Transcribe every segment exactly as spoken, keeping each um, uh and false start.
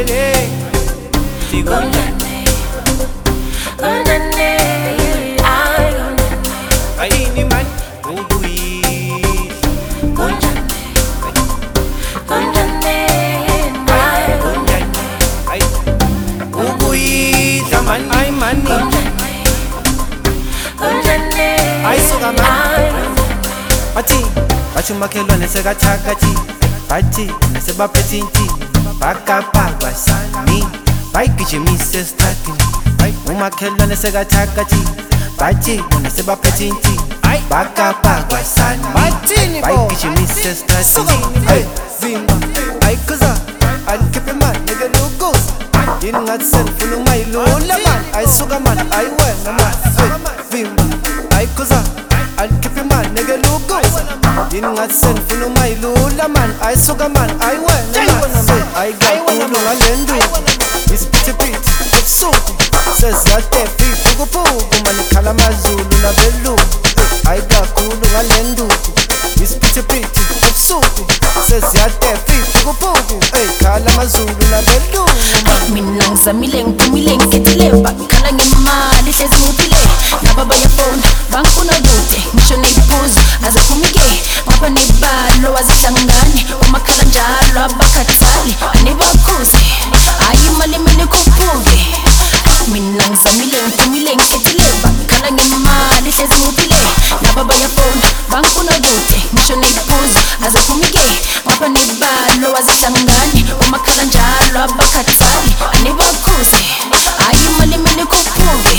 ayelele Gonjane, gonjane, ay gonjane, ayini man ubuyile gonjane, gonjane, ay gonjane, ay ubuyile man ay mani gonjane, gonjane, ay suka man bathi bathi makhelwane sekathakathi bathi sebaphethinti bakapakwa sani bayigijimise esithathini umakhelwane sekathakathi bathi bona sebaphethinti bakapakwa sani bayigijimise esithathini hey vimba ayikhuza alikhiphe imali nike lukuza yini ngathi senifuna umayilula mani ayisuka mani ayiwena mani vimba ayikhuza alikhiphe imali nike lukuza yini ngathi senifuna umayilula mani ayisuka mani ayiwena mani ayikakhulu ngale nduku isiphithiphithi ebusuku seziyatefa ifukufuku manikhala amazulu nabelungu ayikakhulu ngale nduku isiphithiphithi ebusuku seziyatefa ifukufuku eyikhala amazulu nabelungu mina ngizamile ngiphumile ngikethile bakhala ngemali hlezi ngiphile ngaba bayafona bangifuna kude ngisho neyiphuzo azaphumike ngapha nebalo wazihlangani umakhala njalo abakhathali anibakhuze hayi imali mina ikhuphuke mina ngizamile ngiphumile ngikethile bakhala ngemali hlezi ngiphile ngaba bayafona bangifuna kude ngisho neyiphuzo azaphumike ngapha nebalo wazihlangani umakhala njalo abakhathali anibakhuze hayi imali mina ikhuphuke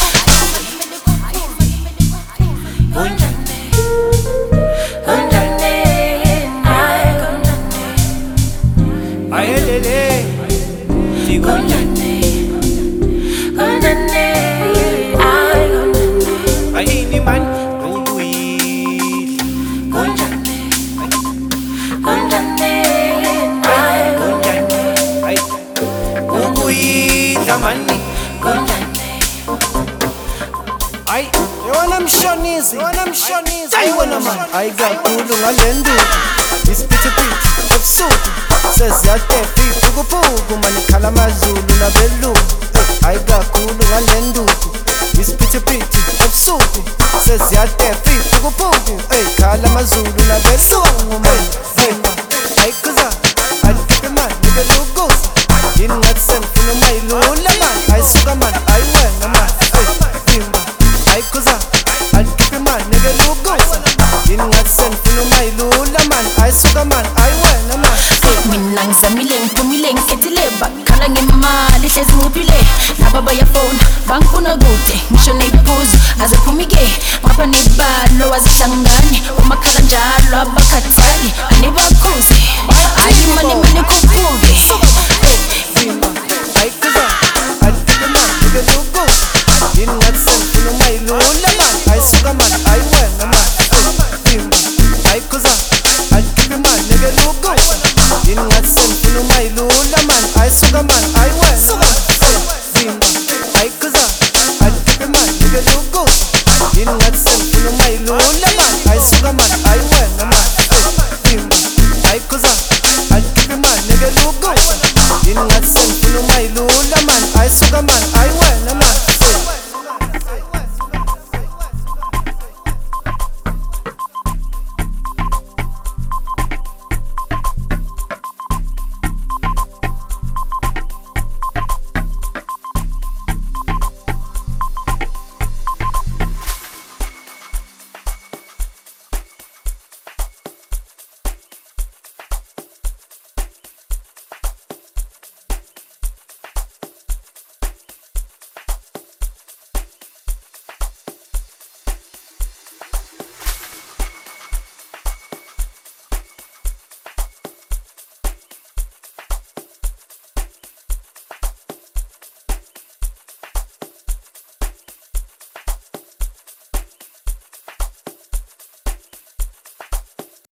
gonjane gonjane ay gonjane ayelele gonjane gonjane ay gonjane ayini man ubuyile gonjane gonjane ay gonjane ay ubuyile mani gonjane ay yona mshonizi yona mshonizi ayiwona man ayikakhulu ngale nduku isiphithiphithi ebusuku seziyatefa ifukufuku manikhala amazulu nabelungu ayikakhulu ngale nduku isiphithiphithi ebusuku seziyatefa ifukufuku eyikhala amazulu nabelungu man ayikhuza alikhiphe imali nike lukuza yini ngathi senifuna umayilula mani ayisuka mani ayiwena mani vimba ayikhuza alikhiphe imali nike lukuza yini ngathi senifuna umayilula mani ayisuka mani ayiwena mani mina ngizamile ngiphumile ngikethile bakhala ngemali hlezi ngiphile ngaba bayafona bangifuna kude ngisho neyiphuzo azaphumike ngapha nebalo wazihlangani